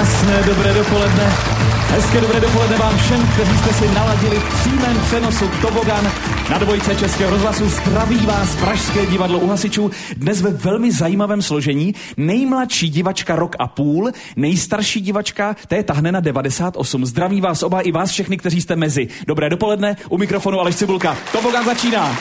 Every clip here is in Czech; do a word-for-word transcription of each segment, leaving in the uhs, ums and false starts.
Krásné dobré dopoledne. Hezké dobré dopoledne vám všem, kteří jste si naladili v přímém přenosu Tobogan na dvojce Českého rozhlasu. Zdraví vás Pražské divadlo u hasičů. Dnes ve velmi zajímavém složení. Nejmladší divačka rok a půl, nejstarší divačka, to je tahne na devadesát osm. Zdraví vás oba i vás všechny, kteří jste mezi. Dobré dopoledne, u mikrofonu Aleš Cibulka. Tobogan začíná.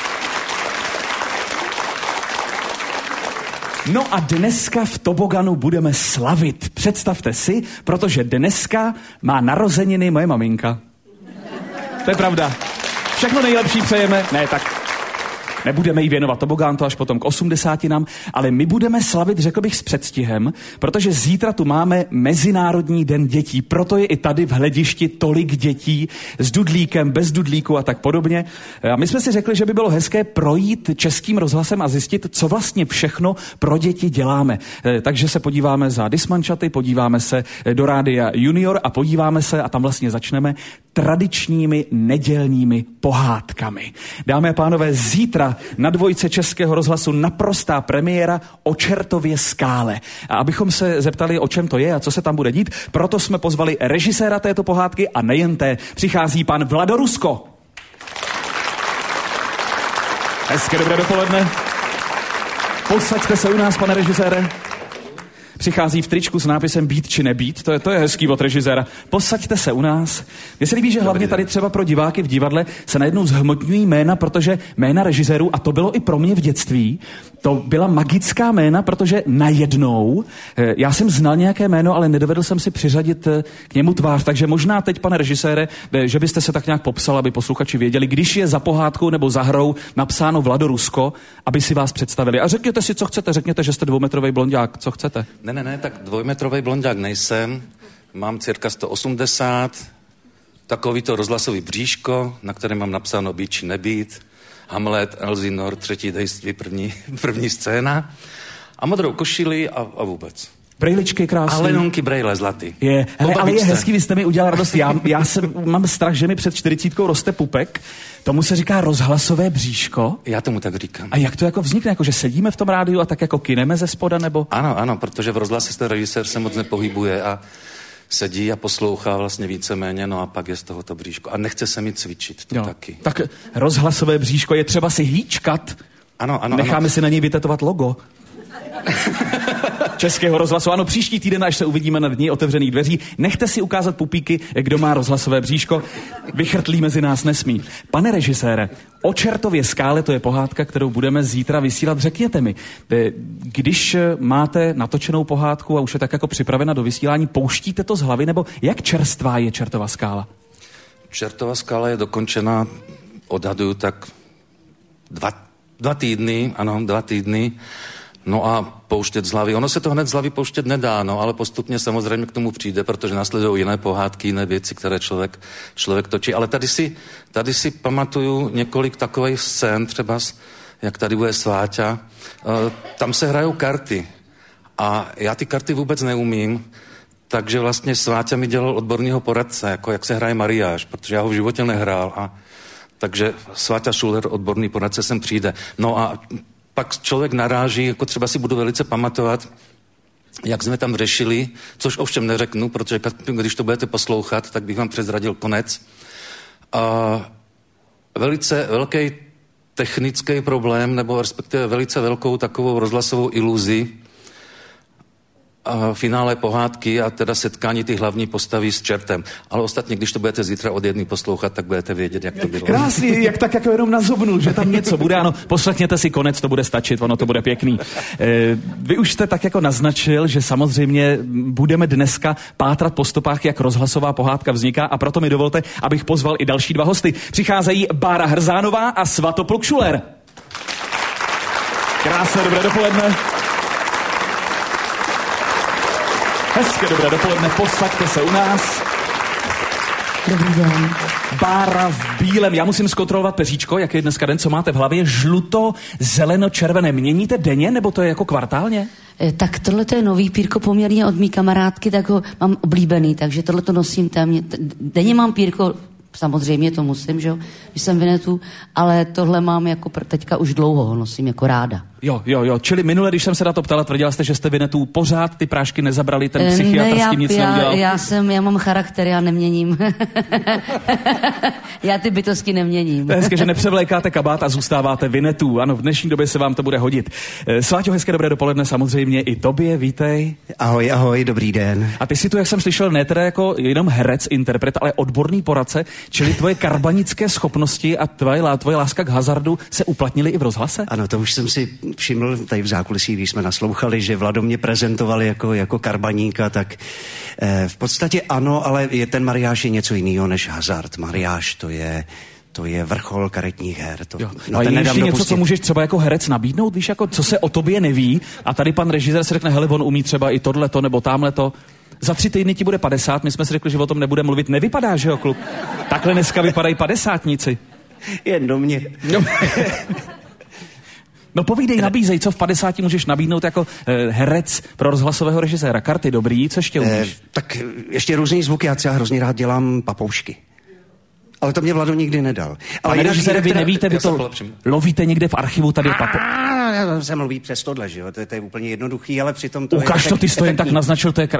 No a dneska v Toboganu budeme slavit. Představte si, protože dneska má narozeniny moje maminka. To je pravda. Všechno nejlepší přejeme. Ne, tak nebudeme jí věnovat Tobogán, to až potom k osmdesátinám, ale my budeme slavit, řekl bych, s předstihem, protože zítra tu máme Mezinárodní den dětí. Proto je i tady v hledišti tolik dětí s dudlíkem, bez dudlíku a tak podobně. A my jsme si řekli, že by bylo hezké projít Českým rozhlasem a zjistit, co vlastně všechno pro děti děláme. Takže se podíváme za Dismančaty, podíváme se do Rádia Junior a podíváme se, a tam vlastně začneme, tradičními nedělními pohádkami. Dámy a pánové, zítra na dvojce Českého rozhlasu naprostá premiéra o Čertově skále. A abychom se zeptali, o čem to je a co se tam bude dít, proto jsme pozvali režiséra této pohádky a nejen té. Přichází pan Vlado Rusko. Hezké dobré dopoledne. Posaďte se u nás, pane režisére. Přichází v tričku s nápisem být či nebýt, to je, to je hezký od režiséra. Posaďte se u nás. Mně se líbí, že hlavně tady třeba pro diváky v divadle se najednou zhmotňují jména, protože jména režisérů, a to bylo i pro mě v dětství, to byla magická jména, protože najednou, já jsem znal nějaké jméno, ale nedovedl jsem si přiřadit k němu tvář, takže možná teď, pane režisére, že byste se tak nějak popsal, aby posluchači věděli, když je za pohádkou nebo za hrou napsáno Vlado Rusko, aby si vás představili. A řekněte si, co chcete, řekněte, že jste dvoumetrový blonďák, co chcete? Ne, ne, ne, tak dvojmetrový blonďák nejsem, mám cirka sto osmdesát, takovýto rozhlasový bříško, na kterém mám napsáno být či nebýt, Hamlet, Elsinor, třetí dejství, první, první scéna, a modrou košili a, a vůbec. Brejličky krásný. A lenonky brejle zlatý. Je, hele, ale je hezký, vy jste mi udělal radost. Já, já jsem, mám strach, že mi před čtyřicítkou roste pupek. Tomu se říká rozhlasové bříško. Já tomu tak říkám. A jak to jako vznikne? Jako, že sedíme v tom rádiu a tak jako kineme ze spoda, nebo? Ano, ano, protože v rozhlase ten režisér se moc nepohybuje a sedí a poslouchá vlastně víceméně, no a pak je z toho to bříško. A nechce se mi cvičit, to jo. Taky. Tak rozhlasové bříško je třeba si hýčkat. Ano, ano. Necháme ano. si na něj vytetovat logo Českého rozhlasu. Ano, příští týden, až se uvidíme na dní otevřených dveří, nechte si ukázat pupíky, kdo má rozhlasové bříško. Vychrtlí mezi nás nesmí. Pane režisére, o Čertově skále, to je pohádka, kterou budeme zítra vysílat. Řekněte mi, když máte natočenou pohádku a už je tak jako připravena do vysílání, pouštíte to z hlavy, nebo jak čerstvá je Čertova skála? Čertova skála je dokončena, odhaduju tak dva, dva týdny, ano, dva týdny. No a pouštět z hlavy. Ono se to hned z hlavy pouštět nedá, no, ale postupně samozřejmě k tomu přijde, protože následují jiné pohádky, jiné věci, které člověk, člověk točí. Ale tady si, tady si pamatuju několik takových scén, třeba jak tady bude Sváťa. E, tam se hrajou karty. A já ty karty vůbec neumím, takže vlastně Sváťa mi dělal odborného poradce, jako jak se hraje mariáž, protože já ho v životě nehrál. A takže Sváťa Šuler, odborný poradce, sem přijde. No a pak člověk naráží, jako třeba si budu velice pamatovat, jak jsme tam řešili, což ovšem neřeknu, protože když to budete poslouchat, tak bych vám přezradil konec. A velice velký technický problém, nebo respektive velice velkou takovou rozhlasovou iluzi, a finále pohádky a teda setkání ty hlavní postavy s čertem. Ale ostatně, když to budete zítra od jedný poslouchat, tak budete vědět, jak to bylo. Krásný, jak tak jako jenom nazobnul, že tam něco bude. Ano, poslechněte si konec, to bude stačit, ono to bude pěkný. E, vy už jste tak jako naznačil, že samozřejmě budeme dneska pátrat po stopách, jak rozhlasová pohádka vzniká, a proto mi dovolte, abych pozval i další dva hosty. Přicházejí Bára Hrzánová a Svatopluk Šuler. Krásné dobré dopoledne. Hezké dobré dopoledne, posaďte se u nás. Dobrý den. Bára v bílém, já musím zkontrolovat peříčko, jak je dneska den, co máte v hlavě, žluto, zeleno, červené. Měníte denně, nebo to je jako kvartálně? E, tak tohle to je nový pírko poměrně od mý kamarádky, tak ho mám oblíbený, takže tohle to nosím témě. Denně mám pírko, samozřejmě to musím, že jo, když jsem v netu, ale tohle mám jako teďka už dlouho, ho nosím jako ráda. Jo, jo, jo. Čili minule, když jsem se na to ptala, tvrdila jste, že jste Vinetu pořád ty prášky nezabrali, ten psychiatr ne, s tím nic já, neudělal. Já jsem, já mám charakter, já neměním. Já ty bytosti neměním. To je hezké, že nepřevlékáte kabát a zůstáváte Vinetu. Ano, v dnešní době se vám to bude hodit. Sváťo, hezké dobré dopoledne samozřejmě i tobě, vítej. Ahoj, ahoj, dobrý den. A ty si tu, jak jsem slyšel, ne teda jako jenom herec, interpret, ale odborný poradce, čili tvoje karbanické schopnosti a tvoje, tvoje láska k hazardu se uplatnily i v rozhlase? Ano, to už jsem si všiml tady v zákulisí, když jsme naslouchali, že Vlado mě prezentovali jako, jako karbaníka, tak eh, v podstatě ano, ale je, ten mariáš je něco jiného než hazard. Mariáš to je... To je vrchol karetních her. To, no a je ještě něco, co můžeš třeba jako herec nabídnout, víš, jako co se o tobě neví a tady pan režisér se řekne, hele, on umí třeba i tohleto nebo támhleto. Za tři týdny ti bude padesát, my jsme si řekli, že o tom nebude mluvit. Nevypadá, že jo, kluk? Takhle dneska vypadají padesátníci. Jen do mě. No, no povídej, nabízej, co v padesáti můžeš nabídnout jako eh, herec pro rozhlasového režiséra. Karty dobrý, co ještě umíš? Eh, tak ještě různý zvuky, já třeba hrozně rád dělám papoušky. Ale to mě Vlado nikdy nedal. Ale pane režisére, vy nevíte, vy to polepším. Lovíte někde v archivu tady papo. Já se mluví přes tohle, že jo? To je, to je úplně jednoduchý, ale přitom to Ukaž je... to, ty jsi to jen tak naznačil, to je... Kr...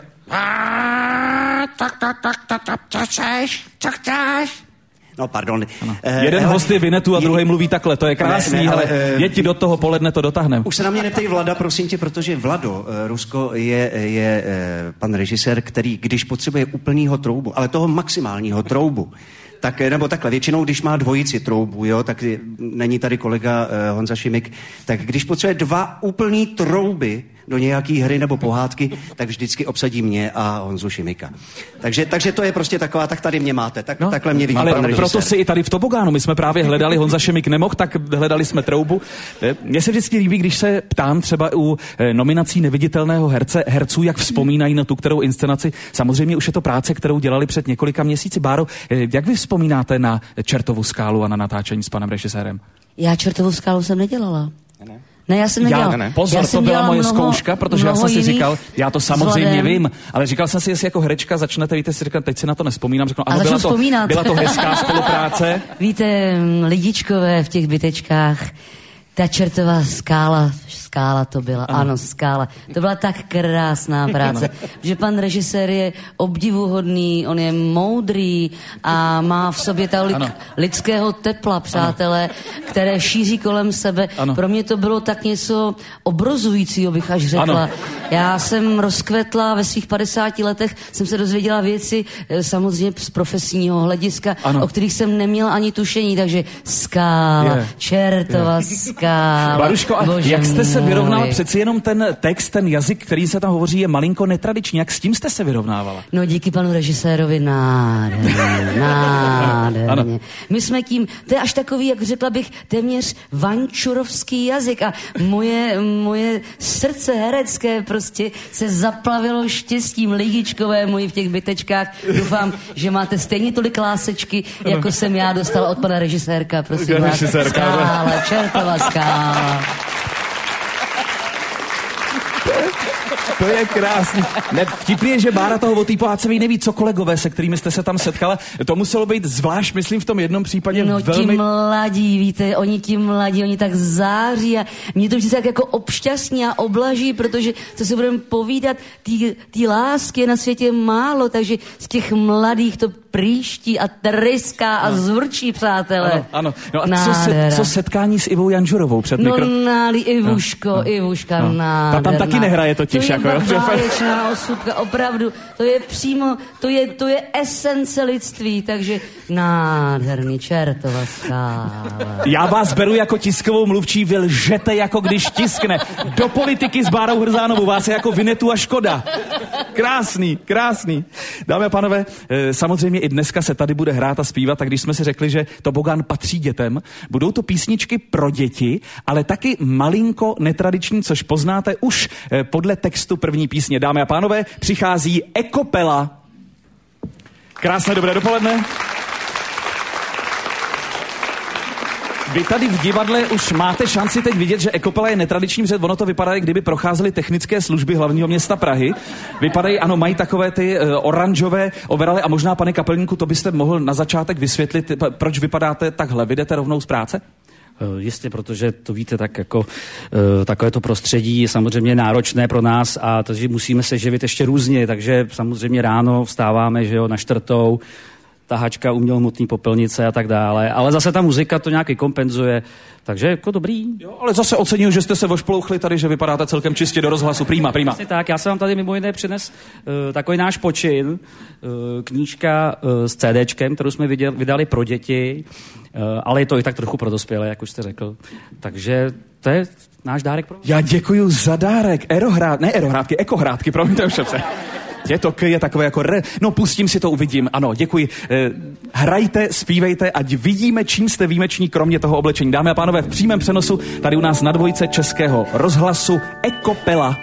Tak, tak, tak, tak, tak, co chceš? Co chceš? No, pardon. Eh, Jeden hele, host je Vinetu a je... druhý mluví takhle, to je krásný, ne, ne, ale, ale eh, jedь do toho, poledne to dotáhneme. Už se na mě neptej Vlada, prosím tě, protože Vlado, eh, Rusko, je, je eh, pan režisér, který, když potřebuje úplnýho troubu, ale toho maximálního troubu, tak, nebo takhle, většinou, když má dvojici troubu, jo, tak není tady kolega uh, Honza Šimik, tak když potřebuje dva úplný trouby do nějaký hry nebo pohádky, tak vždycky obsadí mě a Honzu Šimika. Takže, takže to je prostě taková, tak tady mě máte, tak, no, takhle mě vidí ale pan režisér. Proto si i tady v Tobogánu, my jsme právě hledali, Honza Šimik nemohl, tak hledali jsme troubu. Mně se vždycky líbí, když se ptám třeba u nominací neviditelného herce, herců, jak vzpomínají na tu kterou inscenaci. Samozřejmě už je to práce, kterou dělali před několika měsíci. Báro, jak vy vzpomínáte na Čertovu skálu a na natáčení s panem režisérem? Já Čertovu skálu jsem nedělala. Ne. Ne, já jsem nedělal. Já, ne, ne. Pozor, já to byla moje mnoho, zkouška, protože já jsem si říkal, já to samozřejmě vzhledem. vím, ale říkal jsem si, jestli jako herečka začnete, víte, si říkal, teď si na to nevzpomínám, řeknu, ano, byla to, byla to hezká spolupráce. Víte, lidičkové v těch bytečkách, ta Čertová skála, skála to byla, ano, ano skála. To byla tak krásná práce, že pan režisér je obdivuhodný, on je moudrý a má v sobě tolik lidského tepla, přátelé, ano, které šíří kolem sebe. Ano. Pro mě to bylo tak něco obrozujícího, bych až řekla. Ano. Já jsem rozkvetla ve svých padesáti letech, jsem se dozvěděla věci samozřejmě z profesního hlediska, ano, o kterých jsem neměla ani tušení, takže skála, yeah. Čertová yeah. skála. Baruško, a jak jste se vyrovnala? Přeci jenom ten text, ten jazyk, který se tam hovoří, je malinko netradiční. Jak s tím jste se vyrovnávala? No díky panu režisérovi nádherně, nádherně. My jsme tím, to je až takový, jak řekla bych, téměř vančurovský jazyk a moje, moje srdce herecké prostě se zaplavilo štěstím lidičkové moji v těch bytečkách. Doufám, že máte stejně tolik lásečky, jako jsem já dostala od pana režisérka, prosím vás. Skála, Čertová skála. To je krásný. Ne, vtipný je, že Bára toho o té pohádce neví, co kolegové, se kterými jste se tam setkala. To muselo být zvlášť, myslím, v tom jednom případě no, velmi... No ti mladí, víte, oni ti mladí, oni tak září a mě to vždycky tak jako obšťastní a oblaží, protože, co si budeme povídat, té lásky je na světě málo, takže z těch mladých to prýští a tryská a zvrčí, přátelé. Ano, ano. No a co, se, co setkání s Ivou Janžurovou před mikro... No náli, Ivuško, no, Ivuška, no, nádherná. Ta tam taky nehraje totiž. To je jako, báječná osudka, opravdu. To je přímo, to je, to je esence lidství, takže nádherný, Čertová skála. Já vás beru jako tiskovou mluvčí, vy lžete, jako když tiskne. Do politiky s Bárou Hrzánovou, vás je jako Vinetu a Škoda. Krásný, krásný. Dámy a pánové, samozřejmě i dneska se tady bude hrát a zpívat, tak když jsme si řekli, že Tobogán patří dětem, budou to písničky pro děti, ale taky malinko netradiční, což poznáte už podle textu první písně. Dámy a pánové, přichází Ekopela. Krásné dobré dopoledne. Vy tady v divadle už máte šanci teď vidět, že Ekopela je netradiční, protože ono to vypadá, kdyby procházely technické služby hlavního města Prahy. Vypadají, ano, mají takové ty uh, oranžové overaly a možná, pane kapelníku, to byste mohl na začátek vysvětlit, proč vypadáte takhle. Vy jdete rovnou z práce? Jistě, protože to víte, tak jako takové to prostředí je samozřejmě náročné pro nás a takže musíme se živit ještě různě, takže samozřejmě ráno vstáváme, že jo, na čtvrtou, tahačka, umělohmotný popelnice a tak dále, ale zase ta muzika to nějaký kompenzuje, takže jako dobrý. Jo, ale zase ocenil, že jste se vošplouchli tady, že vypadáte celkem čistě do rozhlasu, prima, prima. Vlastně tak, já jsem vám tady mimo jiné přines uh, takový náš počin, uh, knížka uh, s CDčkem, kterou jsme viděli, vydali pro děti, uh, ale je to i tak trochu pro dospělé, jak už jste řekl, takže to je náš dárek pro... Já děkuju za dárek, Aerohrát, ne Aerohrádky, Ekohrádky, promiňte už se. Je to k, je takové jako re... No, pustím si to, uvidím. Ano, děkuji. E, hrajte, zpívejte, ať vidíme, čím jste výjimeční, kromě toho oblečení. Dámy a pánové, v přímém přenosu tady u nás na dvojce Českého rozhlasu Ekopela.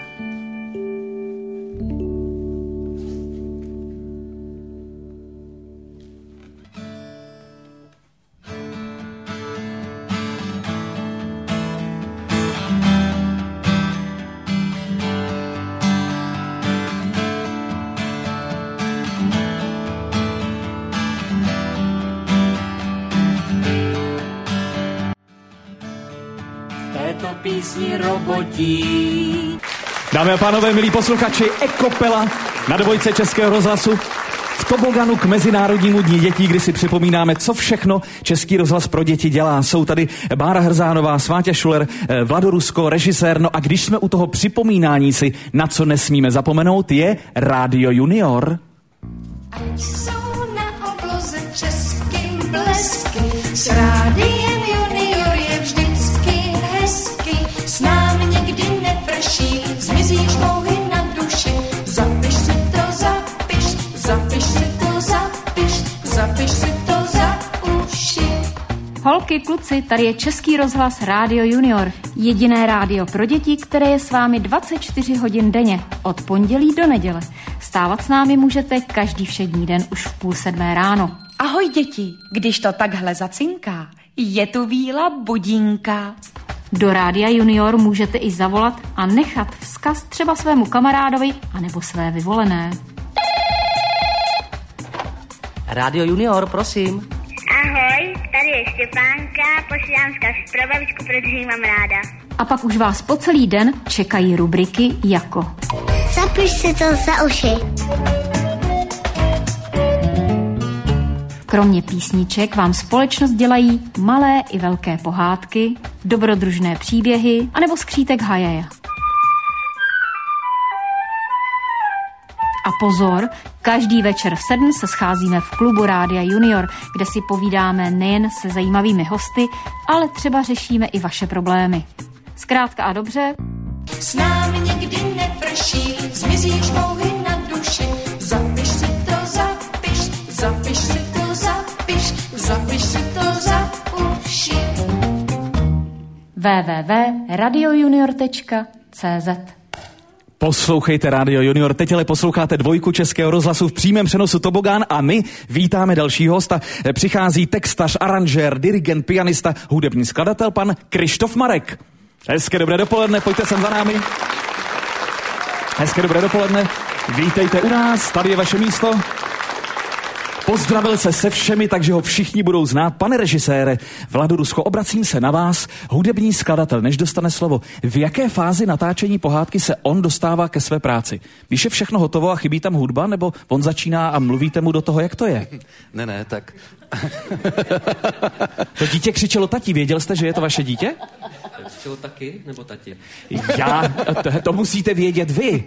Písni robotí. Dámy a pánové, milí posluchači, Ekopela na dvojce Českého rozhlasu v toboganu k Mezinárodnímu dní dětí, kdy si připomínáme, co všechno Český rozhlas pro děti dělá. Jsou tady Bára Hrzánová, Sváťa Šuler, Vlado Rusko, režisér. No a když jsme u toho připomínání si, na co nesmíme zapomenout, je Rádio Junior. Ať jsou na obloze třesky, blesky, s Rádiem Junior je vždycky hezky. S námi někdy neprší, zmizíš mouhy na duši. Zapiš si to, zapiš, zapiš si to, zapiš, zapiš si to za uši. Holky, kluci, tady je Český rozhlas Rádio Junior. Jediné rádio pro děti, které je s vámi dvacet čtyři hodin denně, od pondělí do neděle. Stávat s námi můžete každý všední den už v půl sedmé ráno. Ahoj děti, když to takhle zacinká, je tu víla budínka. Do Rádia Junior můžete i zavolat a nechat vzkaz třeba svému kamarádovi anebo své vyvolené. Rádio Junior, prosím. Ahoj, tady je Štěpánka, posílám vzkaz pro babičku, protože ji mám ráda. A pak už vás po celý den čekají rubriky jako Zapiš si to za uši. Kromě písniček vám společnost dělají malé i velké pohádky, dobrodružné příběhy anebo skřítek hajeja. A pozor, každý večer v sedm se scházíme v klubu Rádia Junior, kde si povídáme nejen se zajímavými hosty, ale třeba řešíme i vaše problémy. Zkrátka a dobře. S námi někdy neprší, zmizíš mouhy na duši. Zapiš si to, zapiš, zapiš si to, zapiš, zapiš si to za uši. w w w tečka radio junior tečka c z Poslouchejte Rádio Junior, teď ale posloucháte dvojku Českého rozhlasu v přímém přenosu Tobogán a my vítáme dalšího hosta. Přichází textař, aranžér, dirigent, pianista, hudební skladatel, pan Krištof Marek. Hezké dobré dopoledne, pojďte sem za námi. Hezké dobré dopoledne, vítejte u nás, tady je vaše místo. Pozdravil se se všemi, takže ho všichni budou znát. Pane režisére, Vlado Rusko, obracím se na vás, hudební skladatel, než dostane slovo. V jaké fázi natáčení pohádky se on dostává ke své práci? Víš, je všechno hotovo a chybí tam hudba, nebo on začíná a mluvíte mu do toho, jak to je? Ne, ne, tak... To dítě křičelo tati, věděl jste, že je to vaše dítě? Křičelo taky, nebo tati? Já, to, to musíte vědět vy.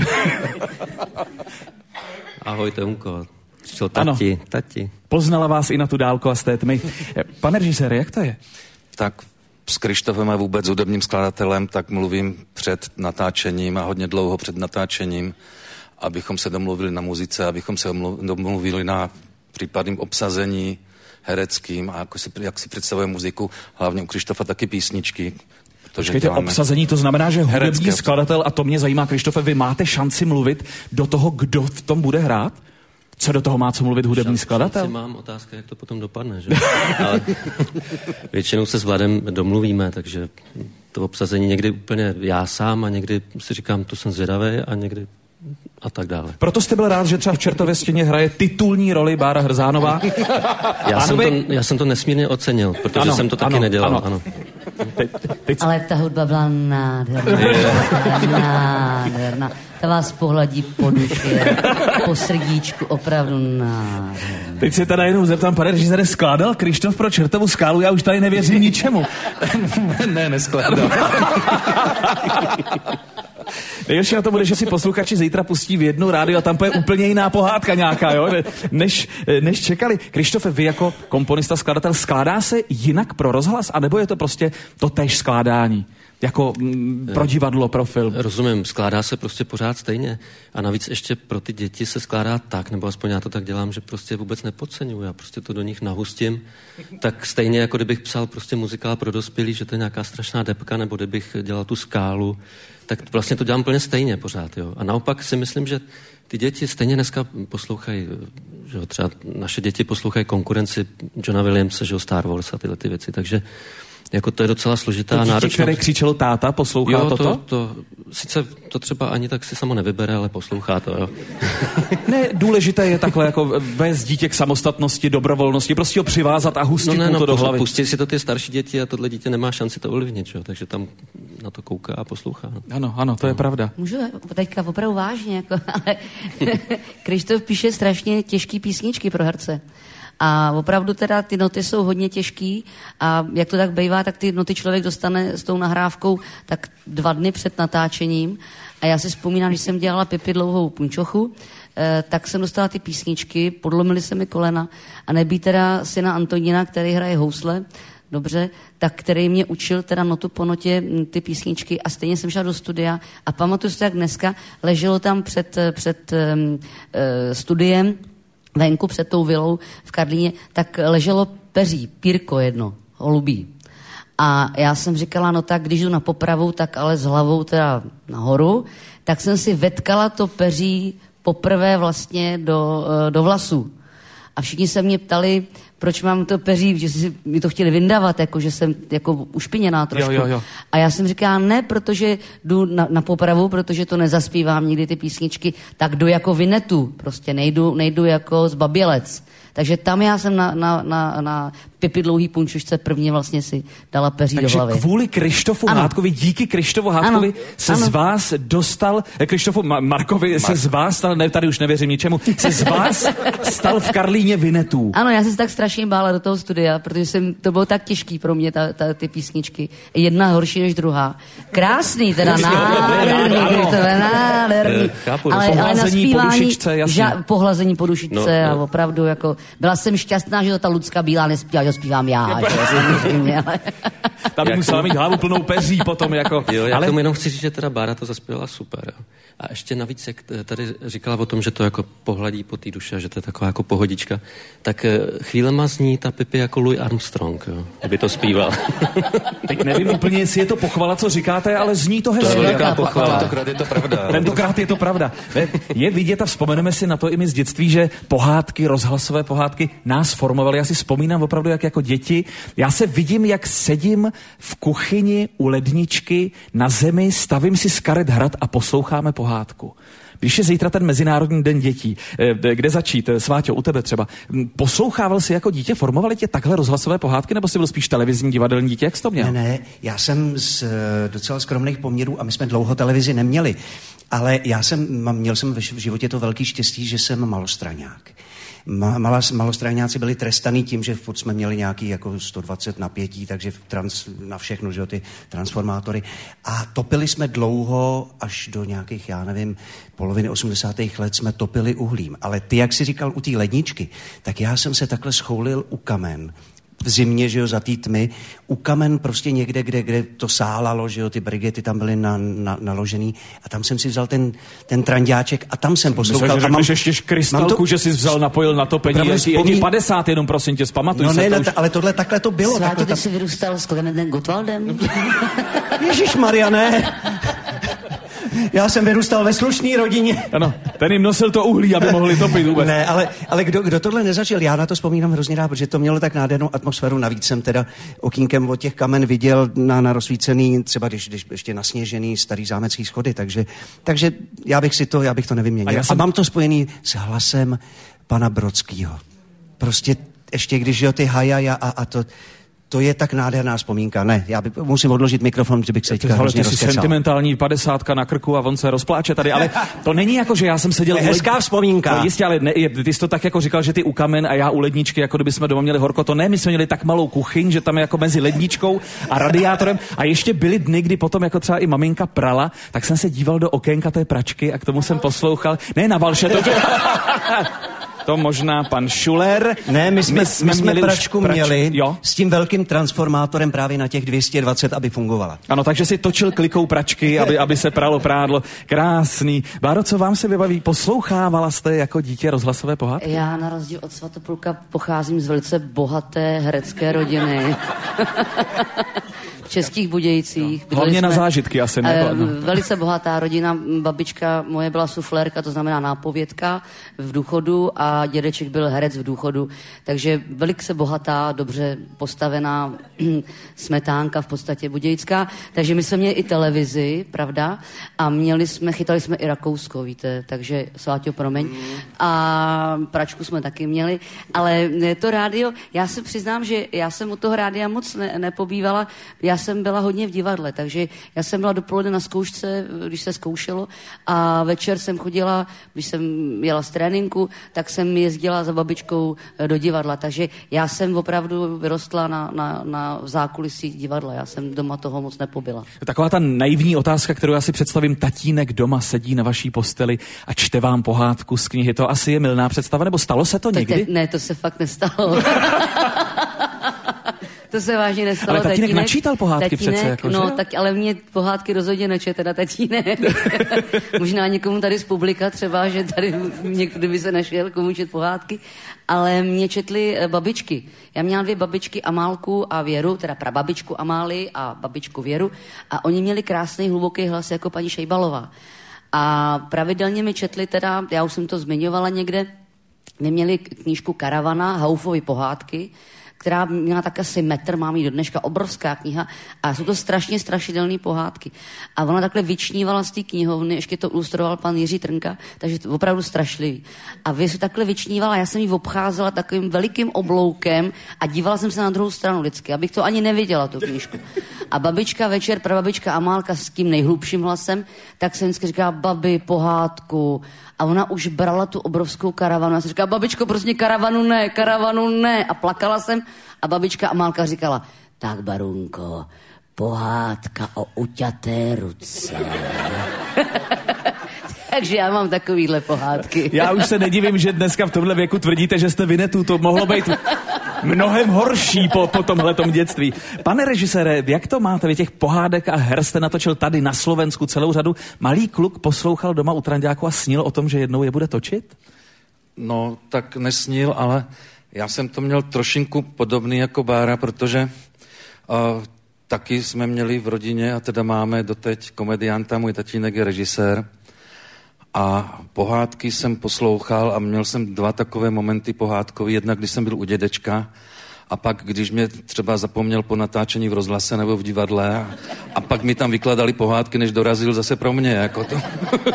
Ahoj, Tomko. Křičel tati, ano. Tati. Poznala vás i na tu dálku a z té tmy. Pane režisére, jak to je? Tak s Krištofem a vůbec hudebním skladatelem tak mluvím před natáčením a hodně dlouho před natáčením, abychom se domluvili na muzice, abychom se domluvili na případným obsazení hereckým a jako si, jak si představuje muziku, hlavně u Krištofa taky písničky. Počkejte, obsazení, to znamená, že hudební herecké skladatel, a to mě zajímá, Krištofe, vy máte šanci mluvit do toho, kdo v tom bude hrát? Co do toho má co mluvit hudební Šan, skladatel? Šanci mám, otázka, jak to potom dopadne, že? Ale většinou se s Vladem domluvíme, takže to obsazení někdy úplně já sám a někdy si říkám, to jsem zvědavý a někdy a tak dále. Proto jste byl rád, že třeba v Čertově stěně hraje titulní roli Bára Hrzánová. Já, jsem to, já jsem to nesmírně ocenil, protože ano, jsem to taky ano, nedělal. Ano. Ano. Teď, teď... Ale ta hudba byla nádherná. Nádherná. Ta vás pohladí po duši, po srdíčku, opravdu nádherná. Teď se teda jenom zeptám, pane režisére, skládal Kryštof pro Čertovu skálu? Já už tady nevěřím ničemu. Ne, neskládal. Nejhorší na to bude, že si posluchači zítra pustí v jednu rádio a tam je úplně jiná pohádka nějaká, jo? Než, než čekali. Kryštofe, vy jako komponista, skladatel, skládá se jinak pro rozhlas, anebo je to prostě to též skládání? Jako m, pro divadlo, pro film. Rozumím, skládá se prostě pořád stejně. A navíc ještě pro ty děti se skládá tak, nebo aspoň já to tak dělám, že prostě vůbec nepodceňuji. Já prostě to do nich nahustím. Tak stejně jako kdybych psal prostě muzikál pro dospělí, že to je nějaká strašná depka, nebo kdybych dělal tu skálu, tak vlastně to dělám plně stejně pořád. Jo. A naopak si myslím, že ty děti stejně dneska poslouchají, že jo, třeba naše děti poslouchají konkurenci Johna Williamse, že jo, Star Wars a tyhle ty věci, takže jako to je docela složitá náročnost. To dítě, které křičelo táta, poslouchá jo, toto? To, to, sice to třeba ani tak si samo nevybere, ale poslouchá to, jo. Ne, důležité je takhle jako vést dítě k samostatnosti, dobrovolnosti, prostě ho přivázat a hustit no ne, mu to no, do hlavy. Pustí si to ty starší děti a tohle dítě nemá šanci to ovlivnit, jo, takže tam na to kouká a poslouchá. No. Ano, ano, to no. je pravda. Můžu teďka opravdu vážně, jako, ale Kryštof píše strašně těžký písničky pro herce. A opravdu teda ty noty jsou hodně těžký a jak to tak bývá, tak ty noty člověk dostane s tou nahrávkou tak dva dny před natáčením. A já si vzpomínám, když jsem dělala Pipi dlouhou punčochu, eh, tak jsem dostala ty písničky, podlomily se mi kolena a nebýt teda syna Antonína, který hraje housle, dobře, tak který mě učil teda notu po notě ty písničky a stejně jsem šla do studia a pamatuju si, jak dneska leželo tam před, před um, uh, studiem venku před tou vilou v Karlíně, tak leželo peří, pírko jedno, holubí. A já jsem říkala, no tak když jdu na popravu, tak ale s hlavou teda nahoru, tak jsem si vetkala to peří poprvé vlastně do, do vlasů. A všichni se mě ptali, proč mám to peří, že si mi to chtěli vyndávat, jako že jsem jako ušpiněná trošku. Jo, jo, jo. A já jsem říkala, ne, protože jdu na, na popravu, protože to nezaspívám nikdy ty písničky, tak jdu jako Vinetu, prostě nejdu, nejdu jako zbabělec. Takže tam já jsem na, na, na, na Pipi dlouhý punčušce prvně vlastně si dala peří Takže do hlavy. Takže kvůli Kryštofu ano. Hádkovi, díky Kryštofu Hádkovi ano. se ano. z vás dostal, Kryštofu Ma- Markovi Mark. se z vás stal, ne, tady už nevěřím ničemu, se z vás stal v Karlíně Vinetů. Ano, já jsem se tak strašně bála do toho studia, protože jsem, to bylo tak těžký pro mě, ta, ta, ty písničky. Jedna horší než druhá. Krásný, teda nádherný, nádherný. Ale, ale na zpívání, ža- pohlazení po dušičce no, no. a opravdu jako, byla jsem šťastná, že to ta Lucka Bílá nespívá, že zpívám já, že samozřejmě, ale... Tam by musela mít hlavu plnou peří potom, jako... Jo, já ale... tomu jenom chci říct, že teda Bára to zaspěvala super, jo. A ještě navíc, jak tady říkala o tom, že to jako pohladí po té duše, že to je taková jako pohodička, tak chvílema zní ta Pipi jako Louis Armstrong, jo, aby to zpíval. Teď nevím úplně, jestli je to pochvala, co říkáte, ale zní to hezky. To je velká pochvala. Tentokrát je to pravda. Tentokrát je to pravda. Je vidět a vzpomeneme si na to i my z dětství, že pohádky, rozhlasové pohádky nás formovaly. Já si vzpomínám opravdu, jak jako děti. Já se vidím, jak sedím v kuchyni u ledničky na zemi, stavím si z karet hrad a posloucháme pohádku. Když je zítra ten Mezinárodní den dětí, kde začít? Sváťo, u tebe třeba. Poslouchával jsi jako dítě, formovali tě takhle rozhlasové pohádky, nebo jsi byl spíš televizní divadelní dítě? Jak jsi to měl? Ne, ne, já jsem z docela skromných poměrů a my jsme dlouho televizi neměli, ale já jsem, měl jsem v životě to velký štěstí, že jsem malostraňák. Malá, malostraňáci byli trestaný tím, že furt jsme měli nějaký jako sto dvacet napětí, takže trans, na všechno, že jo, ty transformátory. A topili jsme dlouho, až do nějakých, já nevím, poloviny osmdesátých let jsme topili uhlím. Ale ty, jak jsi říkal, u té ledničky, tak já jsem se takhle schoulil u kamen. V zimě, že jo, za té tmy, u kamen prostě někde, kde, kde to sálalo, že jo, ty brigety tam byly na, na, naložený a tam jsem si vzal ten, ten tranďáček a tam jsem poslouchal. Myslím, že řekneš ještě krystalku, to... že jsi vzal, napojil na topení, je ti padesát jenom, prosím tě, zpamatuj no se. Ne, to ne, už... ale tohle takhle to bylo. Sváťo, ty ta... jsi vyrůstal s Klementem Gottwaldem? Ježišmarja, ne. Já jsem vyrůstal ve slušné rodině. Ano, ten jim nosil to uhlí, aby mohli topit vůbec. Ne, ale, ale kdo, kdo tohle nezažil, já na to vzpomínám hrozně rád, protože to mělo tak nádhernou atmosféru. Navíc jsem teda okýnkem od těch kamen viděl na, na rozsvícený, třeba když, když ještě nasněžený starý zámecký schody, takže, takže já bych si to, já bych to nevyměnil. A, jsem... a mám to spojený s hlasem pana Brodskýho. Prostě ještě když jo, ty hajaja a, a to... To je tak nádherná vzpomínka. Ne, já by, musím odložit mikrofon, že bych se teďka hrozně rozkecal. Ty jsi sentimentální padesátka na krku a on se rozpláče tady, ale to není jako, že já jsem seděl... To je hezká vzpomínka. No, jistě, ale ne, ty jsi to tak jako říkal, že ty u kamen a já u ledničky, jako kdyby jsme doma měli horko. To ne, my jsme měli tak malou kuchyň, že tam je jako mezi ledničkou a radiátorem. A ještě byly dny, kdy potom jako třeba i maminka prala, tak jsem se díval do okénka té pračky a k tomu jsem poslouchal. Ne, na Valše, to... To možná pan Šuler. Ne, my jsme, my jsme, my jsme pračku prač... měli jo? s tím velkým transformátorem právě na těch dvě stě dvacet, aby fungovala. Ano, takže si točil klikou pračky, aby, aby se pralo prádlo. Krásný. Báro, co vám se vybaví? Poslouchávala jste jako dítě rozhlasové pohádky? Já na rozdíl od Svatopluka pocházím z velice bohaté herecké rodiny. V Českých Budějcích. No, hlavně jsme, na zážitky asi, ne? Uh, velice bohatá rodina. Babička moje byla suflérka, to znamená nápovědka v důchodu a dědeček byl herec v důchodu. Takže velice bohatá, dobře postavená smetánka v podstatě budějická. Takže my jsme měli i televizi, pravda? A měli jsme, chytali jsme i Rakousko, víte? Takže Sváťo, promiň. A pračku jsme taky měli. Ale to rádio, já se přiznám, že já jsem u toho rádia moc ne, nepobývala. Já jsem byla hodně v divadle, takže já jsem byla dopoledne na zkoušce, když se zkoušelo, a večer jsem chodila, když jsem jela z tréninku, tak jsem jezdila za babičkou do divadla, takže já jsem opravdu vyrostla na, na, na zákulisí divadla, já jsem doma toho moc nepobyla. Taková ta naivní otázka, kterou já si představím, tatínek doma sedí na vaší posteli a čte vám pohádku z knihy, to asi je mylná představa, nebo stalo se to někdy? To, ne, to se fakt nestalo. To se vážně nestalo. Ale tatínek, tatínek načítal pohádky tatínek, přece. Jako, no, že? tak, ale mě pohádky rozhodně nečete na tatínek. Možná někomu tady z publika třeba, že tady někdo by se našel, komu čet pohádky. Ale mě četly babičky. Já měla dvě babičky, Amálku a Věru, teda prababičku Amáli a babičku Věru. A oni měli krásný, hluboký hlas jako paní Šejbalová. A pravidelně mi četli teda, já už jsem to zmiňovala někde, my měli knížku Karavana, Haufovy pohádky, která měla tak asi metr, mám ji do dneška, obrovská kniha a jsou to strašně strašidelné pohádky. A ona takhle vyčnívala z té knihovny, ještě to ilustroval pan Jiří Trnka, takže to opravdu strašlivý. A vy se takhle vyčnívala, já jsem ji obcházela takovým velikým obloukem a dívala jsem se na druhou stranu vždycky, abych to ani neviděla, tu knížku. A babička večer, prababička Amálka s tím nejhlubším hlasem, tak jsem vždycky říkala, babi, pohádku. A ona už brala tu obrovskou karavanu. Já jsem říkala, babičko, prostě karavanu ne, karavanu ne. A plakala jsem a babička Amálka říkala, tak Barunko, pohádka o uťaté ruce. Takže já mám takovýhle pohádky. Já už se nedivím, že dneska v tomhle věku tvrdíte, že jste Vinetu. To mohlo být mnohem horší po, po tomhletom dětství. Pane režisére, jak to máte? Vy těch pohádek a her jste natočil tady na Slovensku celou řadu. Malý kluk poslouchal doma u Tranďáku a snil o tom, že jednou je bude točit? No, tak nesnil, ale já jsem to měl trošinku podobný jako Bára, protože uh, taky jsme měli v rodině a teda máme doteď komedianta, můj tatínek je režisér. A pohádky jsem poslouchal a měl jsem dva takové momenty pohádkový. Jednak, když jsem byl u dědečka a pak, když mě třeba zapomněl po natáčení v rozhlase nebo v divadle a, a pak mi tam vykladali pohádky, než dorazil zase pro mě. Jako to.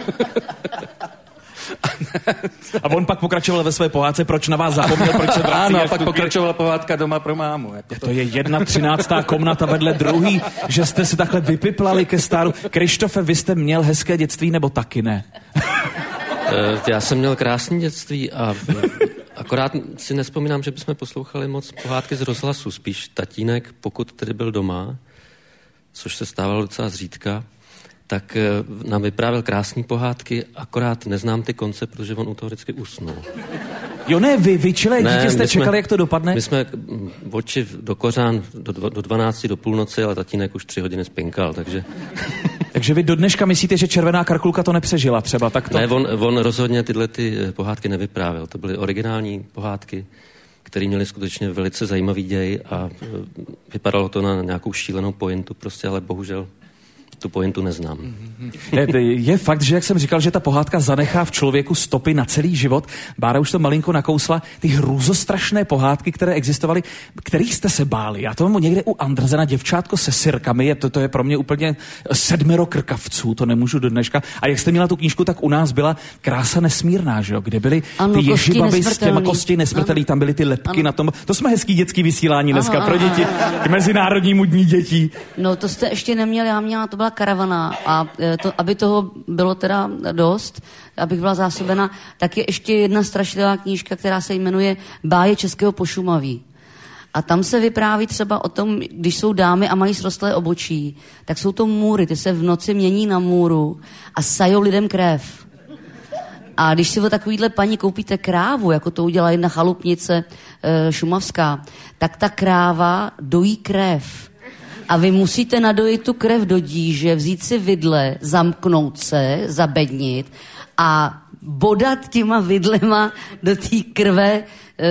A on pak pokračoval ve své pohádce, proč na vás zapomněl, proč se vrací. Ano, pak pokračovala pohádka doma pro mámu. Jako to. to je jedna třináctá komnata vedle druhý, že jste se takhle vypiplali ke stáru. Krištofe, vy jste měl hezké dětství, nebo taky ne? Já jsem měl krásné dětství a akorát si nespomínám, že bychom poslouchali moc pohádky z rozhlasu. Spíš tatínek, pokud tedy byl doma, což se stávalo docela zřídka, tak nám vyprávěl krásné pohádky, akorát neznám ty konce, protože on u toho vždycky usnul. Jo ne, vy, vy čilé dítě jste čekali, jsme, jak to dopadne? My jsme oči do kořán do, do dvanácti do půlnoci, ale tatínek už tři hodiny spinkal, takže... Takže vy do dneška myslíte, že Červená Karkulka to nepřežila třeba, tak to... Ne, on, on rozhodně tyhle ty pohádky nevyprávěl. To byly originální pohádky, které měly skutečně velice zajímavý děj a vypadalo to na nějakou šílenou pointu prostě, ale bohužel tu pointu neznám. Je, je fakt, že jak jsem říkal, že ta pohádka zanechá v člověku stopy na celý život. Bára už to malinko nakousla. Ty hrůzostrašné pohádky, které existovaly, kterých jste se báli. Já to mám někde u Andersena, Děvčátko se sirkami, je to, to je pro mě úplně sedmero krkavců, to nemůžu do dneška. A jak jste měla tu knížku, tak u nás byla Krása nesmírná, že jo? Kde byly ano, ty ježibaby s těma kosti kosti nesmrtelný, tam byly ty lepky ano. na tom. To jsme hezký dětský vysílání dneska ano, pro ano, děti, ano. k Mezinárodnímu dní dětí. No to jste ještě neměli, já měla, to byla karavana a to, aby toho bylo teda dost, abych byla zásobena, tak je ještě jedna strašlivá knížka, která se jmenuje Báje českého Pošumaví. A tam se vypráví třeba o tom, když jsou dámy a mají srostlé obočí, tak jsou to můry, ty se v noci mění na můru a sajou lidem krev. A když si o takovýhle paní koupíte krávu, jako to udělala jedna chalupnice e, šumavská, tak ta kráva dojí krev. A vy musíte nadojit tu krev do díže, vzít si vidle, zamknout se, zabednit a bodat těma vidlema do té krve,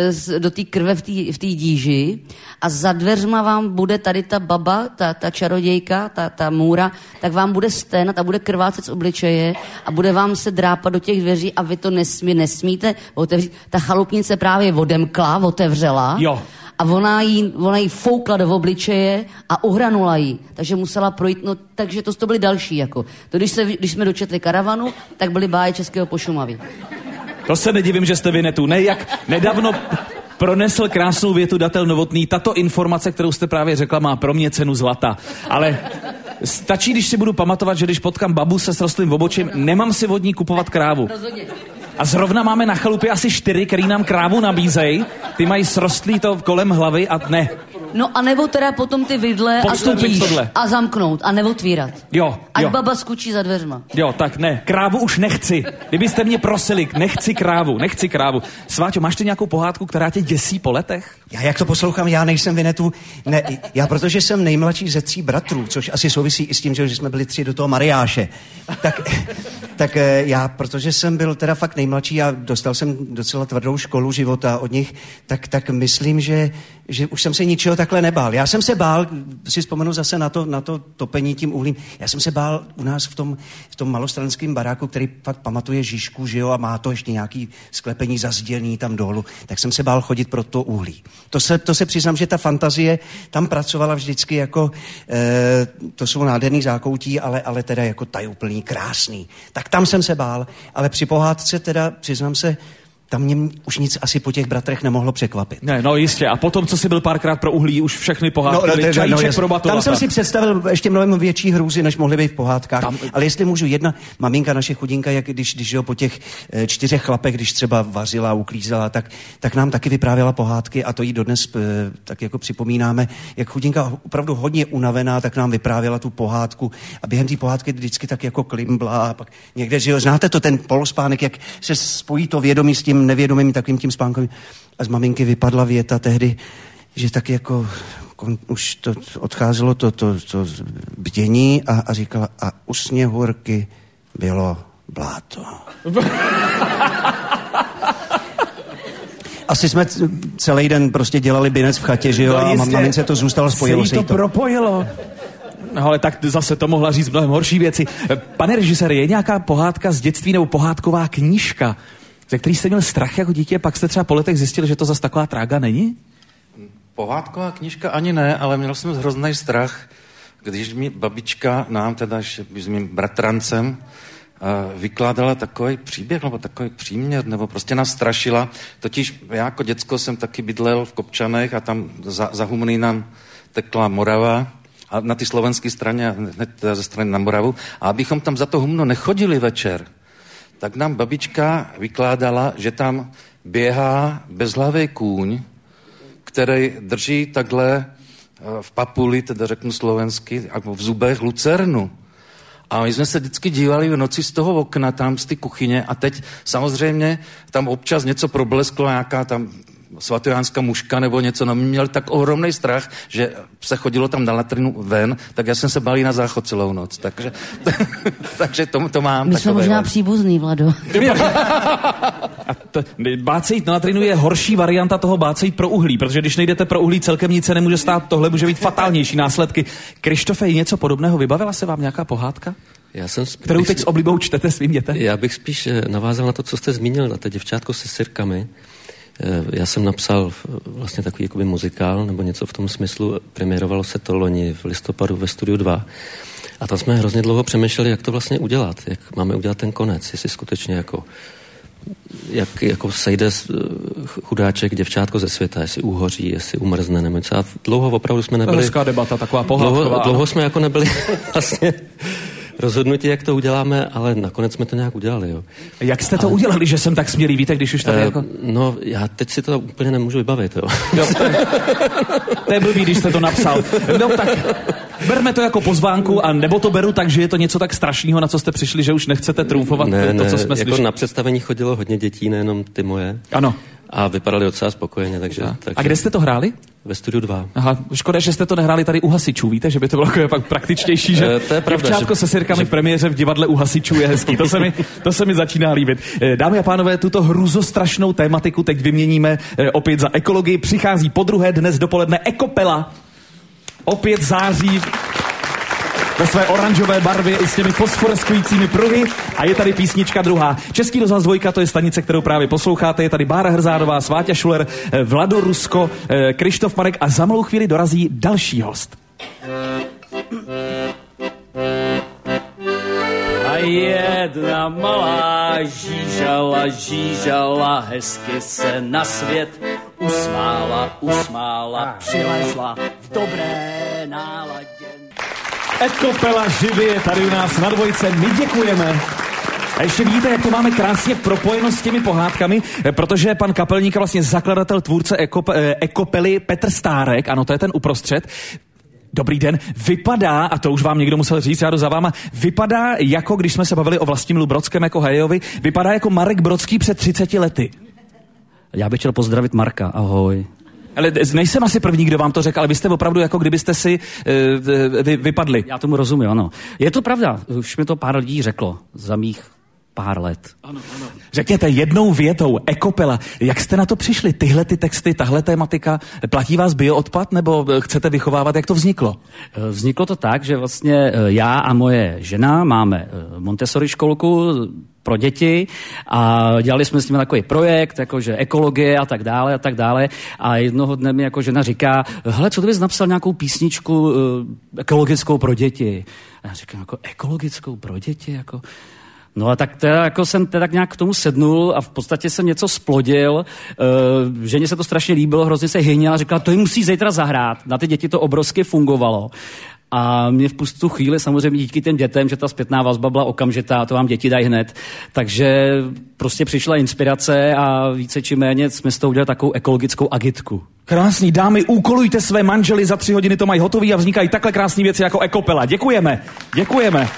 do té krve v té v té díži a za dveřma vám bude tady ta baba, ta, ta čarodějka, ta, ta můra, tak vám bude sténat a bude krvácet z obličeje a bude vám se drápat do těch dveří a vy to nesmí, nesmíte otevřít. Ta chalupnice právě odemkla, otevřela. Jo. A ona jí, ona jí foukla do obličeje a uhranula jí. Takže musela projít, no takže to, to byly další, jako. To, když, se, když jsme dočetli karavanu, tak byly Báje českého Pošumaví. To se nedivím, že jste Vinetu. Ne, jak nedávno pronesl krásnou větu Datel Novotný. Tato informace, kterou jste právě řekla, má pro mě cenu zlata. Ale stačí, když si budu pamatovat, že když potkám babu se srostlým obočím, nemám si od ní kupovat krávu. Rozhodně. A zrovna máme na chalupě asi čtyři, který nám krávu nabízejí. Ty mají srostlý to kolem hlavy a ne. No a nebo teda potom ty vidle a tu díž a zamknout a neotvírat. Jo, Ať jo. baba skučí za dveřma. Jo, tak ne. Krávu už nechci. Kdybyste mě prosili, nechci krávu, nechci krávu. Sváťo, máš ty nějakou pohádku, která tě děsí po letech? Já jak to poslouchám, já nejsem Vinetu. Ne, já protože jsem nejmladší ze tří bratrů, což asi souvisí i s tím, že jsme byli tři do toho mariáše. Tak, tak já, protože jsem byl teda fakt nejmladší a dostal jsem docela tvrdou školu života od nich, tak, tak myslím, že, že už jsem se ničeho takhle nebál. Já jsem se bál, si vzpomenu zase na to, na to topení tím uhlím, já jsem se bál u nás v tom, v tom malostranském baráku, který fakt pamatuje Žižku, že jo, a má to ještě nějaký sklepení zazděný tam dolů, tak jsem se bál chodit pro to uhlí. To se, to se přiznám, že ta fantazie tam pracovala vždycky jako, e, to jsou nádherný zákoutí, ale, ale teda jako tajuplný, krásný. Tak tam jsem se bál, ale při pohádce teda, přiznám se, tam mě už nic asi po těch bratrech nemohlo překvapit. Ne, no jistě. A potom, co jsi byl párkrát pro uhlí, už všechny pohádky no, byly čajíček no, pro batolata. Tam jsem si představil ještě mnohem větší hrůzy, než mohly být v pohádkách. Tam... Ale jestli můžu, jedna maminka, naše chudinka, jak když, když jo, po těch e, čtyřech chlapech, když třeba vařila, uklízela, tak, tak nám taky vyprávěla pohádky a to jí dodnes e, tak jako připomínáme, jak chudinka opravdu hodně unavená, tak nám vyprávěla tu pohádku a během té pohádky vždycky tak jako klimbla a pak někde, že jo, znáte to, ten polospánek, jak se spojí to vědomí s tím nevědomým takovým tím spánkovým. A z maminky vypadla věta tehdy, že tak jako kon, už to odcházelo to, to, to bdění a, a říkala, a u Sněhurky bylo bláto. Asi jsme celý den prostě dělali binec v chatě, že jo, no, a mamince to zůstalo, spojilo se to. to propojilo. No ale tak zase to mohla říct mnohem horší věci. Pane režisér, je nějaká pohádka z dětství nebo pohádková knížka, ze který jste měl strach jako dítě, pak jste třeba po letech zjistil, že to zase taková trága není? Pohádková knížka ani ne, ale měl jsem hrozný strach, když mi babička nám, teda s mým bratrancem, vykládala takový příběh, nebo takový příměr, nebo prostě nás strašila. Totiž já jako děcko jsem taky bydlel v Kopčanech a tam za, za Humny nám tekla Morava, a na té slovenské straně, hned ze strany na Moravu. A abychom tam za to Humno nechodili večer, tak nám babička vykládala, že tam běhá bezhlavý kůň, který drží takhle v papuli, teda řeknu slovensky, jako v zubech lucernu. A my jsme se vždycky dívali v noci z toho okna, tam z té kuchyně a teď samozřejmě tam občas něco problesklo, nějaká tam svatojánská mužka nebo něco, no my měli tak ohromný strach, že se chodilo tam na latrinu ven, tak já jsem se bál na záchod celou noc, takže, takže to, to mám. My jsme možná let. příbuzný, Vlado. A to, bát se jít na latrinu je horší varianta toho bát se jít pro uhlí, protože když nejdete pro uhlí, celkem nic se nemůže stát, tohle může být fatálnější následky. Krištofe, něco podobného, vybavila se vám nějaká pohádka? Já jsem spíš, kterou teď s oblibou čtete svým dětem? Já bych spíš navázal na to, co jste zmínil, na to děvčátko se sirkami. Já jsem napsal vlastně takový jakoby muzikál, nebo něco v tom smyslu. Premiérovalo se to loni v listopadu ve Studiu dva. A tam jsme hrozně dlouho přemýšleli, jak to vlastně udělat. Jak máme udělat ten konec, jestli skutečně jako jak jako sejde chudáček děvčátko ze světa, jestli uhoří, jestli umrzne nebo něco. A dlouho opravdu jsme nebyli... Hezká debata, taková pohádková. Dlouho, dlouho jsme jako nebyli vlastně rozhodnutí, jak to uděláme, ale nakonec jsme to nějak udělali, jo. Jak jste to ale... udělali, že jsem tak smělý, víte, když už tady uh, jako... No, já teď si to úplně nemůžu vybavit, jo. jo to, je, to je blbý, když jste to napsal. No tak, berme to jako pozvánku, a nebo to beru tak, že je to něco tak strašného, na co jste přišli, že už nechcete trumfovat ne, to, to, co jsme jako slyšeli. Na představení chodilo hodně dětí, nejenom ty moje. Ano. A vypadali docela spokojeně, takže... A, takže... a kde jste to hráli? Ve Studiu dva. Aha, škoda, že jste to nehráli tady u hasičů, víte, že by to bylo jako pak praktičtější, že e, to je pravda, děvčátko že... se sirkami že... v premiéře v divadle u hasičů je hezký. To se mi, to se mi začíná líbit. Dámy a pánové, tuto hruzostrašnou tématiku teď vyměníme opět za ekologii. Přichází podruhé dnes dopoledne Ekopela. Opět září ve své oranžové barvě i s těmi fosforeskujícími pruhy a je tady písnička druhá. Český rozhlas dvojka, to je stanice, kterou právě posloucháte, je tady Bára Hrzádová, Sváťa Šuler, Vlado Rusko, Krištof Marek a za malou chvíli dorazí další host. A jedna malá žížala, žížala, hezky se na svět usmála, usmála, přilezla v dobré náladě. Ekopela živě tady u nás na dvojce, my děkujeme. A ještě vidíte, jak to máme krásně propojeno s těmi pohádkami, protože pan Kapelník, vlastně zakladatel, tvůrce Ekop, Ekopely Petr Stárek, ano, to je ten uprostřed. Dobrý den, vypadá, a to už vám někdo musel říct, já jdu za váma, vypadá jako, když jsme se bavili o Vlastimilu Brodském jako Hejovi, vypadá jako Marek Brodský před třiceti lety. Já bych chtěl pozdravit Marka, ahoj. Ale nejsem asi první, kdo vám to řekl, ale vy jste opravdu jako kdybyste si uh, vy, vypadli. Já tomu rozumím, ano. Je to pravda, už mi to pár lidí řeklo za mých pár let. Ano, ano. Řekněte jednou větou, Ekopela, jak jste na to přišli? Tyhle ty texty, tahle tématika, platí vás bioodpad, nebo chcete vychovávat, jak to vzniklo? Vzniklo to tak, že vlastně já a moje žena máme Montessori školku pro děti a dělali jsme s nimi takový projekt, jakože ekologie a tak dále a tak dále a jednoho dne mi jako žena říká, hele, co ty bys napsal nějakou písničku uh, ekologickou pro děti? A já říkám, jako ekologickou pro děti, jako... No a tak teda, jako jsem teda tak nějak k tomu sednul a v podstatě jsem něco splodil. Uh, ženě se to strašně líbilo, hrozně se hyněla, říkala, to jim musí zítra zahrát. Na ty děti to obrovsky fungovalo. A mě v tu chvíli samozřejmě díky těm dětem, že ta zpětná vazba byla okamžitá, to vám děti dají hned. Takže prostě přišla inspirace a více či méně jsme s tou udělali takovou ekologickou agitku. Krásný, dámy, úkolujte své manžely, za tři hodiny to mají hotový a vznikají takhle krásné věci jako Ekopela. Děkujeme, děkujeme.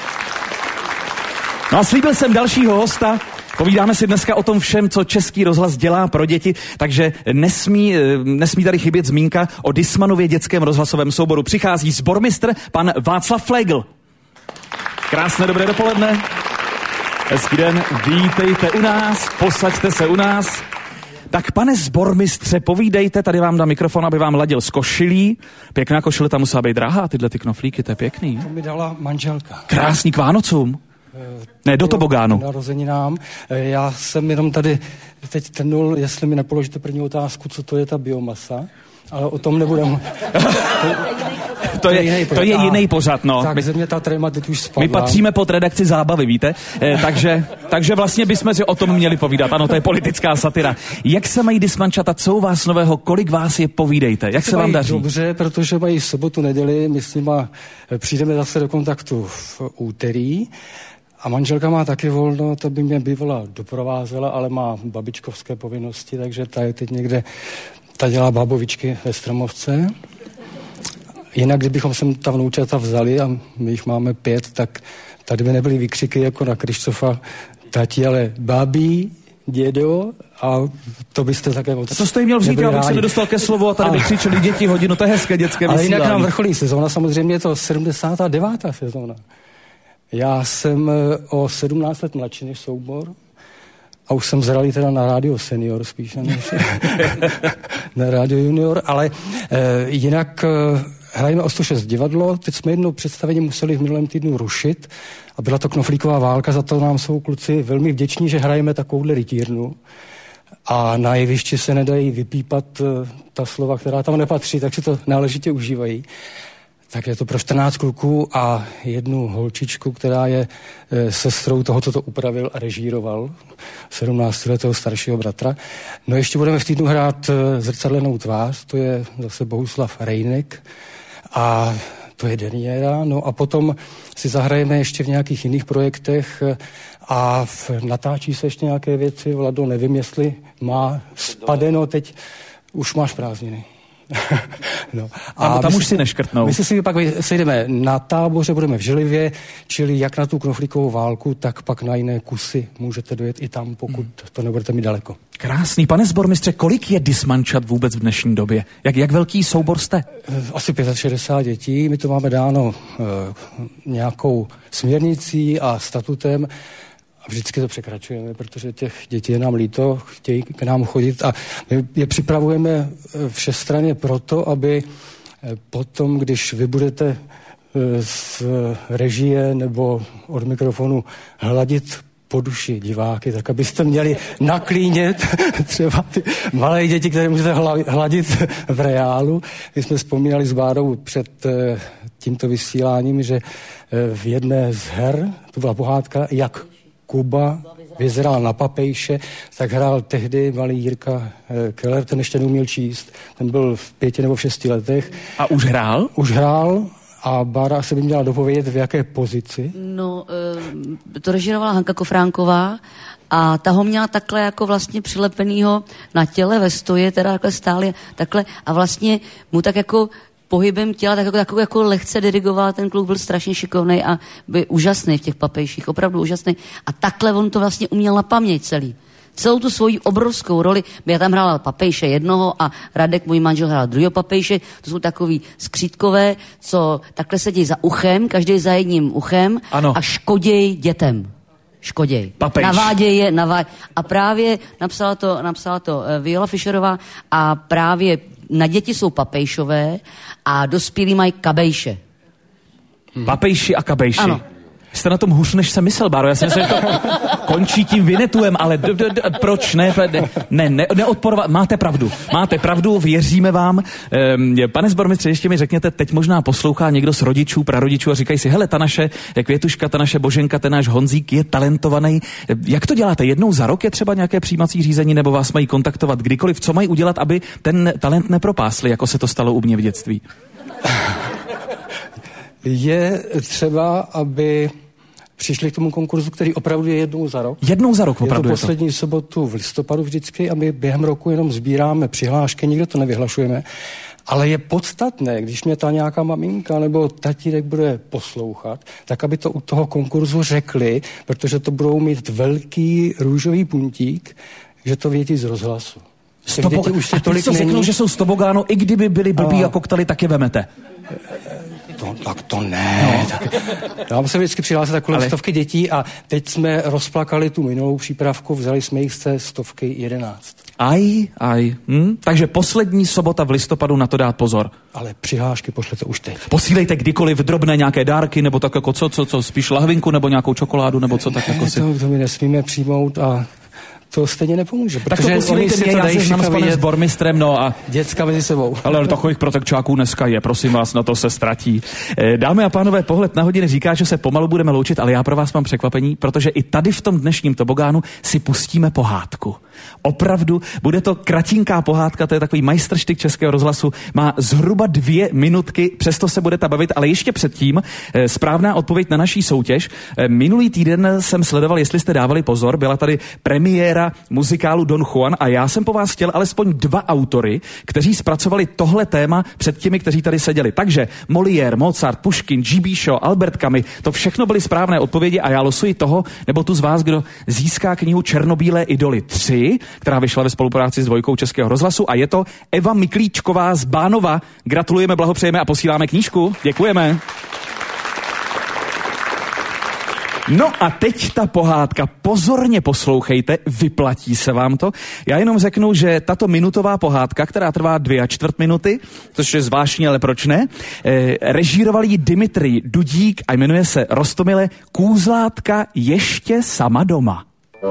No a slíbil jsem dalšího hosta. Povídáme si dneska o tom všem, co Český rozhlas dělá pro děti, takže nesmí, nesmí tady chybět zmínka o Dismanově dětském rozhlasovém souboru. Přichází sbormistr pan Václav Flegl. Krásné dobré dopoledne. Hezký den, vítejte u nás, posaďte se u nás. Tak pane sbormistře, povídejte, tady vám dám mikrofon, aby vám ladil z košilí. Pěkná košile, tam musela být drahá, tyhle ty knoflíky, to je pěkný. To mi dala manželka. Krásný k Vánocům. Ne, do tobogánu. Narozeninám. Já jsem jenom tady teď trnul, jestli mi nepoložíte první otázku, co to je ta biomasa, ale o tom nebudem. to, to, je, jiný to je jiný pořad, no. Tak země ta tréma teď už spadla. My patříme pod redakci Zábavy, víte? E, takže, takže vlastně bychom si o tom měli povídat. Ano, to je politická satira. Jak se mají dismančata, co u vás nového, kolik vás je, povídejte? Jak se, se vám daří? Dobře, protože mají sobotu, neděli, my s nima přijdeme zase do kontaktu v úterý. A manželka má taky volno, to by mě bývala doprovázela, ale má babičkovské povinnosti, takže ta je teď někde, ta dělá bábovičky ve Stromovce. Jinak, kdybychom sem ta vnoučata vzali, a my jich máme pět, tak tady by nebyly výkřiky jako na Krištofa tati, ale bábí, dědo, a to byste také moc... A to jste jim měl vzít, já bych se nedostal ke slovu a tady by křičeli děti hodinu, to je hezké dětské vysílání. Ale jinak nám vrcholí sezóna, samozřejmě je to sedmdesátá devátá sezóna. Já jsem o sedmnáct let mladší než soubor a už jsem zralý teda na rádio senior spíše než na rádio junior, ale eh, jinak eh, hrajeme o sto šest divadlo, teď jsme jedno představení museli v minulém týdnu rušit a byla to knoflíková válka, za to nám jsou kluci velmi vděční, že hrajeme takovouhle rytírnu a na jevišti se nedají vypípat eh, ta slova, která tam nepatří, tak si to náležitě užívají. Tak je to pro čtrnáct kluků a jednu holčičku, která je e, sestrou toho, co to upravil a režíroval, sedmnáctiletého staršího bratra. No ještě budeme v týdnu hrát e, Zrcadlenou tvář, to je zase Bohuslav Rejnek a to je derniéra. No a potom si zahrajeme ještě v nějakých jiných projektech e, a v, natáčí se ještě nějaké věci. Vlado, nevím, jestli má spadeno teď, už máš prázdniny. No. A tam, tam už si neškrtnou. My se si pak sejdeme na táboře, budeme v Želivě, čili jak na tu knoflíkovou válku, tak pak na jiné kusy můžete dojet i tam, pokud hmm. to nebudete mít daleko. Krásný. Pane sbormistře, kolik je dismančat vůbec v dnešní době? Jak, jak velký soubor jste? Asi šedesát pět dětí. My to máme dáno e, nějakou směrnicí a statutem. A vždycky to překračujeme, protože těch dětí je nám líto, chtějí k nám chodit a my je připravujeme všestranně proto, aby potom, když vy budete z režie nebo od mikrofonu hladit po duši diváky, tak abyste měli naklínět třeba ty malé děti, které můžete hladit v reálu. My jsme vzpomínali s Bárou před tímto vysíláním, že v jedné z her, to byla pohádka, jak Kuba vyzeral na papejše, tak hrál tehdy malý Jirka Keller, ten ještě neuměl číst, ten byl v pěti nebo v šesti letech. A už hrál? Už hrál a Bára se by měla dopovědět, v jaké pozici. No, to režírovala Hanka Kofránková a ta ho měla takhle jako vlastně přilepenýho na těle ve stoje, teda takhle stále, takhle a vlastně mu tak jako pohybem těla, tak jako, jako, jako lehce dirigoval, ten kluk byl strašně šikovnej a byl úžasný v těch papejších, opravdu úžasný. A takhle on to vlastně uměl na paměť celý. Celou tu svoji obrovskou roli, já tam hrála papejše jednoho a Radek, můj manžel, hrál druhého papejše, to jsou takový skřítkové, co takhle sedí za uchem, každý za jedním uchem ano. A škoděj dětem. Škoděj. Papejš. Naváděj je, naváděj. A právě napsala to, napsala to Viola Fischerová a právě na děti jsou papejšové a dospělí mají kabejše. Hmm. Papejši a kabejši. Ano. Jste na tom hůř, než jsem myslel, Báro. Já jsem myslel, že to končí tím Vinetuem, ale d- d- d- proč ne? Ne, ne, neodporovat. Máte pravdu. Máte pravdu, věříme vám. Ehm, pane sbormistře, ještě mi řekněte, teď možná poslouchá někdo z rodičů, prarodičů a říkají si, hele, ta naše Květuška, ta naše Boženka, ten náš Honzík je talentovaný. Jak to děláte? Jednou za rok je třeba nějaké přijímací řízení, nebo vás mají kontaktovat kdykoliv? Co mají udělat, aby ten talent nepropásli, jako se to stalo u mě v dětství? Je třeba, aby přišli k tomu konkurzu, který opravdu je jednou za rok. Jednou za rok opravdu je to poslední je to. sobotu v listopadu vždycky a my během roku jenom sbíráme přihlášky, nikdo to nevyhlašujeme. Ale je podstatné, když mě ta nějaká maminka nebo tatínek bude poslouchat, tak aby to u toho konkurzu řekli, protože to budou mít velký růžový puntík, že to vědí z rozhlasu. Stobo... Už a teď co řeknou, že jsou z tobogánu, i kdyby byli blbí a koktali, tak je vemete. To, tak to ne. No. Tak, já jsem vždycky přihlásil takové Ale... stovky dětí a teď jsme rozplakali tu minulou přípravku, vzali jsme jich ze stovky jedenáct. Aj, aj. Hm? Takže poslední sobota v listopadu na to dát pozor. Ale přihlášky pošlete už teď. Posílejte kdykoliv drobné nějaké dárky, nebo tak jako co, co, co, spíš lahvinku, nebo nějakou čokoládu, nebo co tak ne, jako si... To, to my nesmíme přijmout a... To stejně nepomůže. Tak to posílejte mě, já se znám s panem sbormistrem, no a... Děcka mezi sebou. Ale takových protekčáků dneska je, prosím vás, na to se ztratí. Dámy a pánové, pohled na hodiny říká, že se pomalu budeme loučit, ale já pro vás mám překvapení, protože i tady v tom dnešním tobogánu si pustíme pohádku. Opravdu, bude to kratinká pohádka, to je takový majstrštyk Českého rozhlasu, má zhruba dvě minutky, přesto se budete bavit, ale ještě předtím správná odpověď na naší soutěž. Minulý týden jsem sledoval, jestli jste dávali pozor, byla tady premiéra premiéra muzikálu Don Juan a já jsem po vás chtěl alespoň dva autory, kteří zpracovali tohle téma před těmi, kteří tady seděli. Takže Molière, Mozart, Puškin, G B. Shaw, Albert Camus, to všechno byly správné odpovědi a já losuji toho, nebo tu z vás, kdo získá knihu Černobílé idoly tři, která vyšla ve spolupráci s Dvojkou Českého rozhlasu a je to Eva Miklíčková z Bánova. Gratulujeme, blahopřejeme a posíláme knížku. Děkujeme. No a teď ta pohádka, pozorně poslouchejte, vyplatí se vám to. Já jenom řeknu, že tato minutová pohádka, která trvá dvě a čtvrt minuty, což je zvláštní, ale proč ne, eh, režíroval ji Dimitrij Dudík a jmenuje se roztomile Kůzlátka ještě sama doma.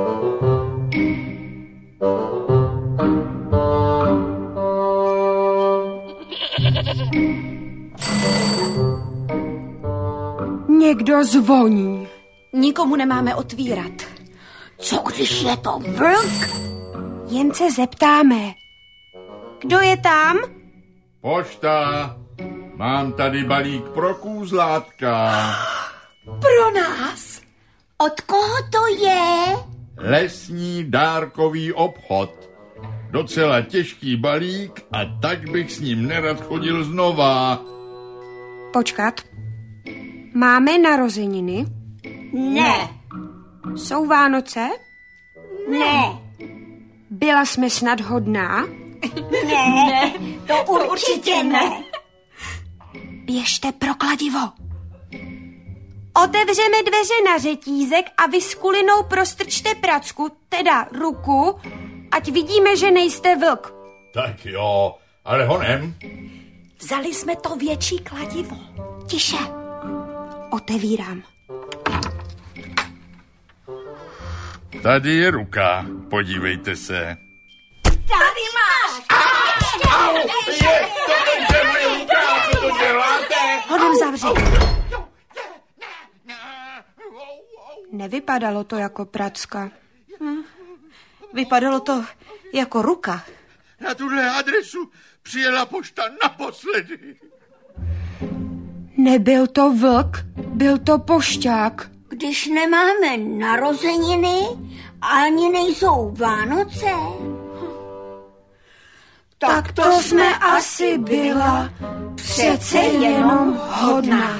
Někdo zvoní. Nikomu nemáme otvírat. Co když je to vlk? Jen se zeptáme. Kdo je tam? Pošta. Mám tady balík pro Kůzlátka. Pro nás? Od koho to je? Lesní dárkový obchod. Docela těžký balík a tak bych s ním nerad chodil znova. Počkat. Máme narozeniny? Ne. Jsou Vánoce? Ne. Byla jsme snad hodná? Ne, ne, to určitě ne. Běžte pro kladivo. Otevřeme dveře na řetízek a vy s kulinou prostrčte pracku, teda ruku, ať vidíme, že nejste vlk. Tak jo, ale honem. Vzali jsme to větší kladivo. Tiše. Otevírám. Tady je ruka, podívejte se. Tady máš. Au, je, to je moje ruka, co to děláte? Honem zavři. Nevypadalo to jako pracka. Hm. Vypadalo to jako ruka. Na tuhle adresu přijela pošta naposledy. Nebyl to vlk, byl to pošťák. Když nemáme narozeniny, ani nejsou Vánoce. Tak to jsme asi byla přece jenom hodná.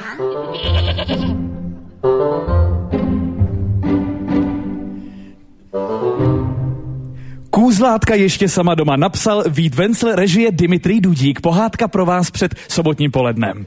Kůzlátka ještě sama doma napsal Vít Vencel, režie Dimitrij Dudík. Pohádka pro vás před sobotním polednem.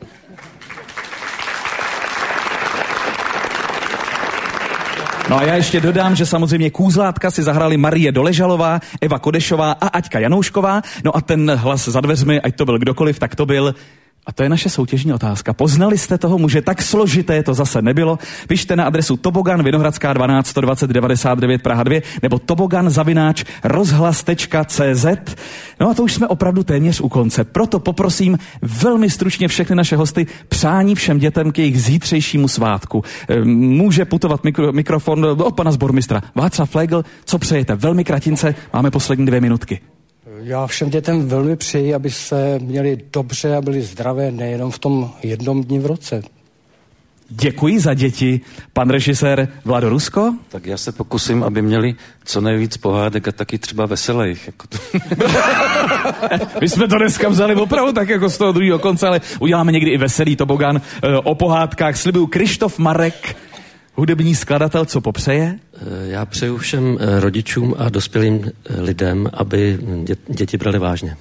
No a já ještě dodám, že samozřejmě Kůzlátka si zahráli Marie Doležalová, Eva Kodešová a Aťka Janoušková. No a ten hlas za dveřmi, ať to byl kdokoliv, tak to byl... A to je naše soutěžní otázka. Poznali jste toho muže? Tak složité to zase nebylo. Pište na adresu Tobogan, Vinohradská dvanáct, sto dvacet, devadesát devět, Praha dva, nebo tobogan zavináč rozhlas tečka cé zet. No a to už jsme opravdu téměř u konce. Proto poprosím velmi stručně všechny naše hosty přání všem dětem k jejich zítřejšímu svátku. Může putovat mikro, mikrofon od pana sbormistra. Václav Flegl, co přejete? Velmi kratince, máme poslední dvě minutky. Já všem dětem velmi přeji, aby se měli dobře a byli zdravé nejenom v tom jednom dni v roce. Děkuji za děti. Pan režisér Vlado Rusko? Tak já se pokusím, aby měli co nejvíc pohádek a taky třeba veselých. Jako to. My jsme to dneska vzali opravdu tak jako z toho druhého konce, ale uděláme někdy i veselý tobogan o pohádkách. Slibuju Krištof Marek, hudební skladatel, co popřeje? Já přeju všem rodičům a dospělým lidem, aby děti brali vážně.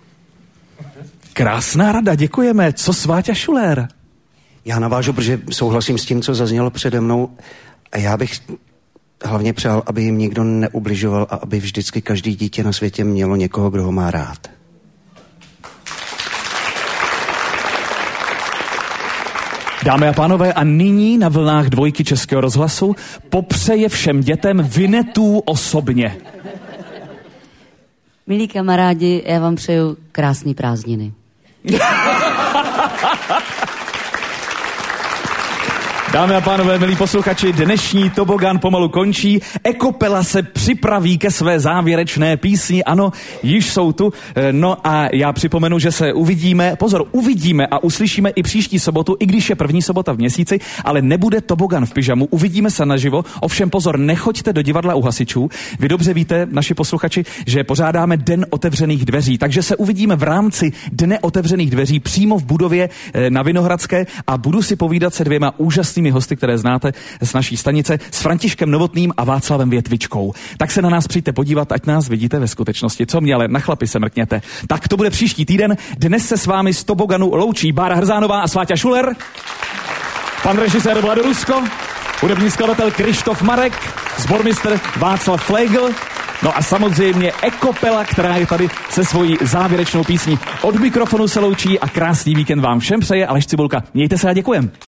Krásná rada, děkujeme. Co Sváťa Šulér? Já navážu, protože souhlasím s tím, co zaznělo přede mnou. A já bych hlavně přál, aby jim nikdo neubližoval a aby vždycky každý dítě na světě mělo někoho, kdo ho má rád. Dámy a pánové, a nyní na vlnách Dvojky Českého rozhlasu popřeje všem dětem Vinetů osobně. Milí kamarádi, já vám přeju krásný prázdniny. Dámy a pánové, milí posluchači, dnešní tobogán pomalu končí. Ekopela se připraví ke své závěrečné písni. Ano, již jsou tu. No a já připomenu, že se uvidíme, pozor, uvidíme a uslyšíme i příští sobotu, i když je první sobota v měsíci, ale nebude tobogán v pyžamu. Uvidíme se naživo. Ovšem pozor, nechoďte do divadla u hasičů. Vy dobře víte, naši posluchači, že pořádáme Den otevřených dveří, takže se uvidíme v rámci Dne otevřených dveří přímo v budově na Vinohradské a budu si povídat se dvěma úžasnými hosty, které znáte z naší stanice, s Františkem Novotným a Václavem Větvičkou. Tak se na nás přijďte podívat, ať nás vidíte ve skutečnosti. Co mě, ale na chlapi se mrkněte. Tak to bude příští týden. Dnes se s vámi z toboganu loučí Bára Hrzánová a Sváťa Šuler, pan režisér Vlado Rusko, hudební skladatel Krištof Marek, sbormistr Václav Flegl, no a samozřejmě Ekopela, která je tady se svojí závěrečnou písní. Od mikrofonu se loučí a krásný víkend vám všem přeje Aleš Cibulka. Mějte se a děkujem.